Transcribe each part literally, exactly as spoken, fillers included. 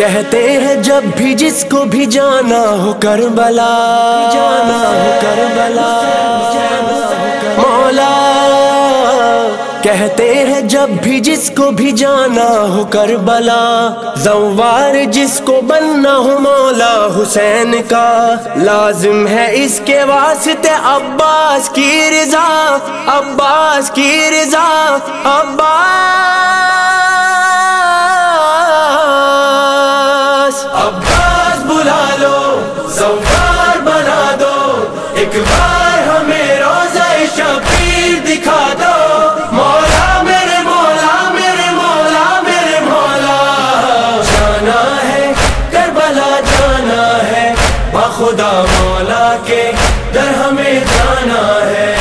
کہتے ہیں جب بھی جس کو بھی جانا ہو کربلا، جانا ہو کربلا مولا، کہتے ہیں جب بھی جس کو بھی جانا ہو کربلا، زوار جس کو بننا ہو مولا حسین کا، لازم ہے اس کے واسطے عباس کی رضا، عباس کی رضا، عباس عباس بلا لو، زوار بنا دو، ایک بار ہمیں روزہ شبیر دکھا دو، مولا میرے مولا میرے مولا میرے مولا، جانا ہے کربلا جانا ہے، بخدا مولا کے در ہمیں جانا ہے،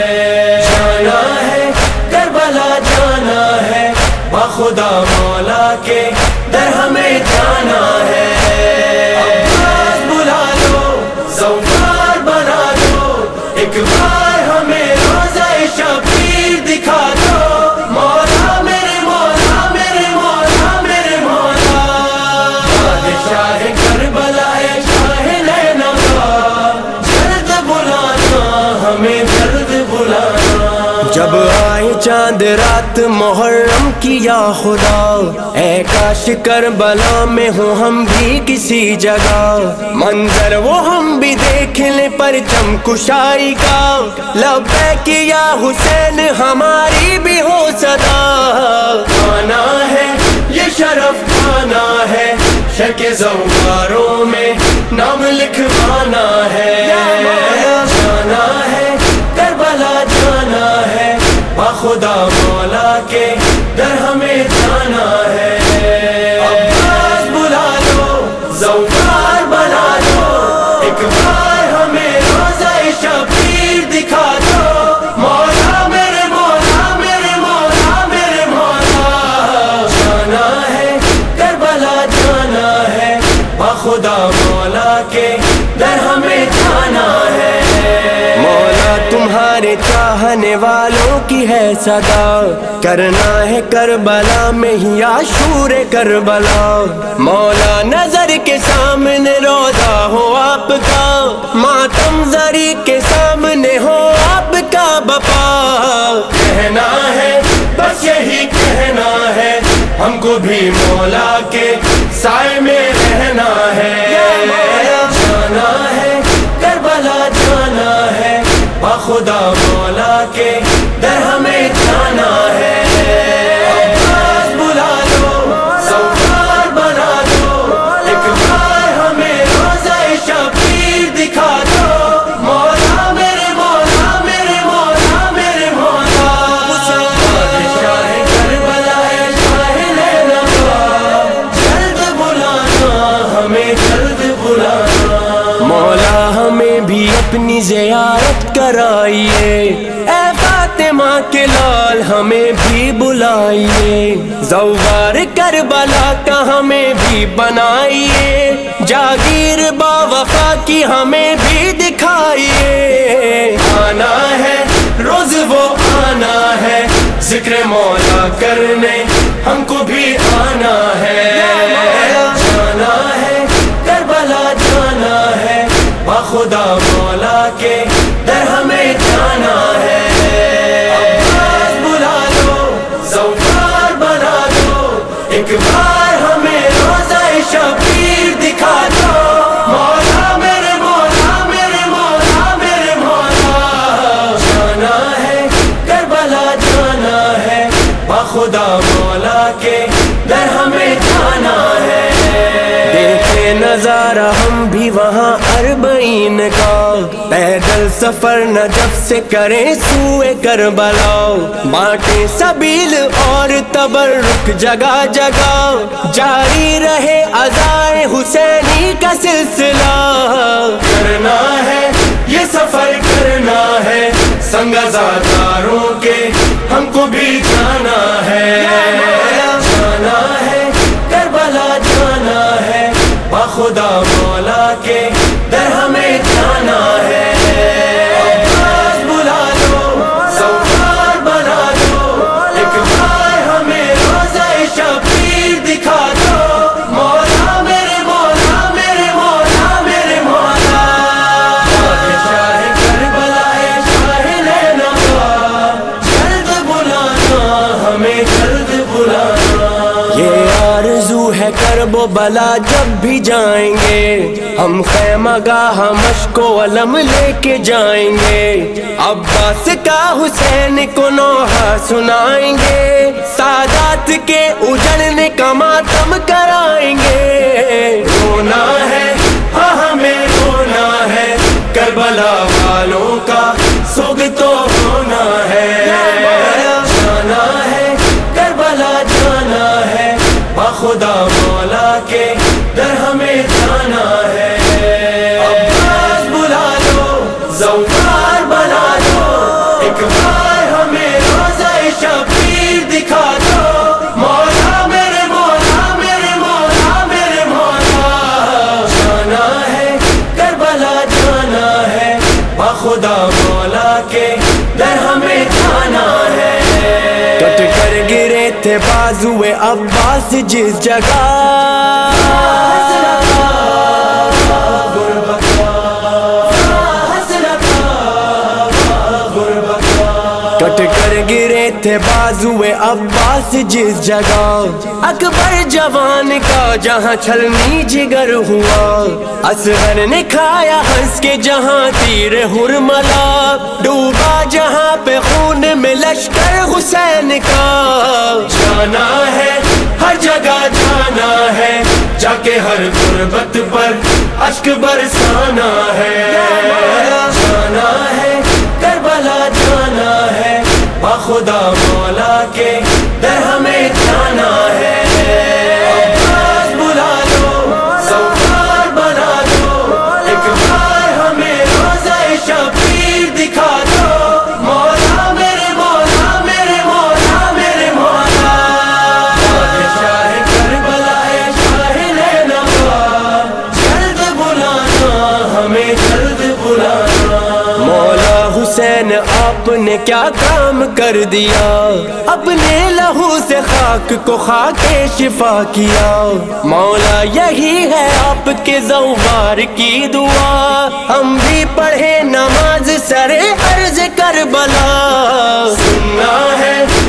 جانا ہے کربلا جانا ہے، بخدا مولا کے در ہمیں جانا ہے، عباس بلا لو، زوار بنا دو، ایک بار ہمیں روزہ شبیر دکھا دو، مولا میرے مولا میرے مولا میرے مولا، بادشاہ کربلا ہے شاہ نینوا، جلد بلانا ہمیں جلد بلانا، جب آئے چاند رات محرم کی یا خدا، اے کاش کربلا میں ہوں ہم بھی کسی جگہ، منظر وہ ہم بھی دیکھ لیں پرچم کشائی کا، لبیک یا حسین ہماری بھی ہو صدا، آنا ہے یہ شرف پانا ہے، شک زواروں میں نام لکھوانا ہے، جانا ہے کربلا جانا ہے، بخدا مولا کے در ہمیں جانا ہے، عباس بلا لو، زوار بنا دو، ایک بار ہمیں روزہ شبیر دکھا دو، مولا میرے مولا میرے مولا میرے مولا، جانا ہے کربلا جانا ہے، بخدا مولا کے در ہمیں جانا ہے، مولا تمہارے چاہنے والوں کی ہے صدا، کرنا ہے کربلا میں ہی عاشور کربلا، مولا نظر کے سامنے روضہ ہو آپ کا، ماتم زری کے سامنے ہو آپ کا بپا، کہنا ہے بس یہی کہنا ہے، ہم کو بھی مولا کے سائے میں رہنا ہے، جانا ہے کربلا جانا ہے، بخدا مولا کے در ہمیں جانا ہے، عباس بلا لو، زوار بنا دو، ایک بار ہمیں روزہ شبیر دکھا دو، مولا میرے مولا میرے مولا میرے مولا، بادشاہ کربلا ہے شاہ نینوا، جلد بلانا ہمیں جلد بلانا، مولا ہمیں بھی اپنی زیارت کرائیے، اے فاطمہ کے لال ہمیں بھی بلائیے، زوار کربلا کا ہمیں بھی بنائیے، جاگیر با وفا کی ہمیں بھی دکھائیے، آنا ہے روز وہ آنا ہے، ذکر مولا کرنے ہم کو بھی آنا ہے، جانا ہے کربلا جانا ہے، بخدا مولا کے در ہمیں جانا ہے، عباس بلا لو، زوار بنا دو، ایک بار ہمیں روزہ شبیر دکھا دو، مولا میرے مولا میرے مولا میرے مولا، جانا ہے کربلا جانا ہے، بخدا مولا کے در ہمیں جانا ہے، دیکھے نظارہ ہم بھی وہاں اربعین کا، پیدل سفر نجف سے کریں سوئے کربلا، بانٹیں سبیل اور تبرک جگہ جگہ، جاری رہے عزائے حسینی کا سلسلہ، کرنا ہے یہ سفر کرنا ہے، سنگ زاداروں کے ہم کو بھی جانا ہے، جانا ہے کربلا جانا ہے، بخدا مولا کے در ہمیں جانا ہے، عباس بلا لو، زوار بنا دو، ایک بار ہمیں روزہ شبیر دکھا دو، مولا و بلا جب بھی جائیں گے ہم خیمہ گاہ مشق و علم لے کے جائیں گے عباس کا حسین کو نوحہ سنائیں گے سادات کے اجڑنے کا ماتم کرائیں گے رونا ہے ہاں ہمیں رونا ہے کربلا والوں کا سوگ تو ہونا ہے جانا ہے کربلا جانا ہے بخدا مولا کے در ہمیں جانا ہے عباس بلا لو زوار بنا دو ایک بار ہمیں روزہ شبیر دکھا دو مولا میرے مولا میرے مولا میرے مولا جانا ہے کربلا جانا ہے بخدا مولا کے در ہمیں جانا ہے کٹ کر گرے تھے بازوئے عباس جس جگہ کٹ کر گرے تھے بازوئے عباس جس جگہ اکبر جوان کا جہاں چھلنی جگر ہوا اصغر نے کھایا ہنس کے جہاں تیر ہرملا ڈوبا جہاں پہ خون میں لشکر حسین کا جانا ہے ہر جگہ جانا ہے جا کے ہر غربت پر اشک برسانا ہے جانا ہے کربلا جانا ہے بخدا مولا کے در ہمیں جانا ہے عباس بلا دو سوار بنا دو ایک بار ہمیں روزہ شبیر دکھا دو مولا میرے مولا میرے مولا میرے مولا شاہ کربلا شاہ نینوا جلد بلانا ہمیں جلد بلانا مولا حسین آپ نے کیا کام کر دیا اپنے لہو سے خاک کو خاک شفا کیا مولا یہی ہے آپ کے زوار کی دعا ہم بھی پڑھے نماز سرے عرض کربلا سننا ہے